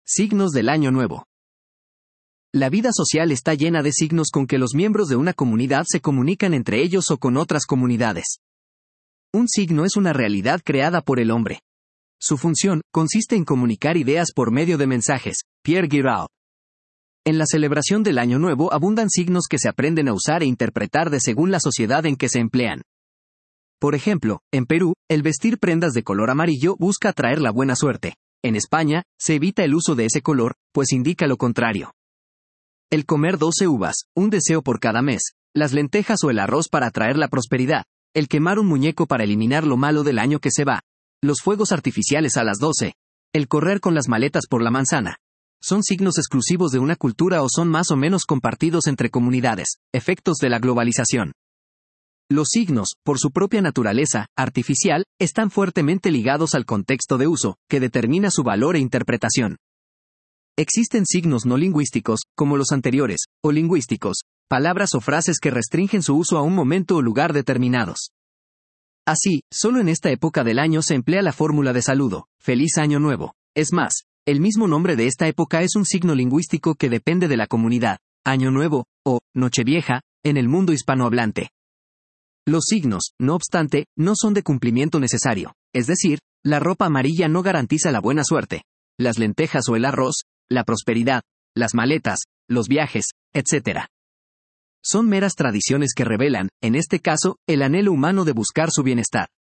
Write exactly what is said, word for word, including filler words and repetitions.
Signos del Año Nuevo. La vida social está llena de signos con que los miembros de una comunidad se comunican entre ellos o con otras comunidades. Un signo es una realidad creada por el hombre. Su función consiste en comunicar ideas por medio de mensajes. Pierre Giraud. En la celebración del Año Nuevo abundan signos que se aprenden a usar e interpretar de según la sociedad en que se emplean. Por ejemplo, en Perú, el vestir prendas de color amarillo busca atraer la buena suerte. En España, se evita el uso de ese color, pues indica lo contrario. El comer doce uvas, un deseo por cada mes, las lentejas o el arroz para atraer la prosperidad, el quemar un muñeco para eliminar lo malo del año que se va, los fuegos artificiales a las doce, el correr con las maletas por la manzana. ¿Son signos exclusivos de una cultura o son más o menos compartidos entre comunidades? Efectos de la globalización. Los signos, por su propia naturaleza, artificial, están fuertemente ligados al contexto de uso, que determina su valor e interpretación. Existen signos no lingüísticos, como los anteriores, o lingüísticos, palabras o frases que restringen su uso a un momento o lugar determinados. Así, solo en esta época del año se emplea la fórmula de saludo, Feliz Año Nuevo. Es más, el mismo nombre de esta época es un signo lingüístico que depende de la comunidad, Año Nuevo, o Nochevieja, en el mundo hispanohablante. Los signos, no obstante, no son de cumplimiento necesario, es decir, la ropa amarilla no garantiza la buena suerte, las lentejas o el arroz, la prosperidad, las maletas, los viajes, etcétera. Son meras tradiciones que revelan, en este caso, el anhelo humano de buscar su bienestar.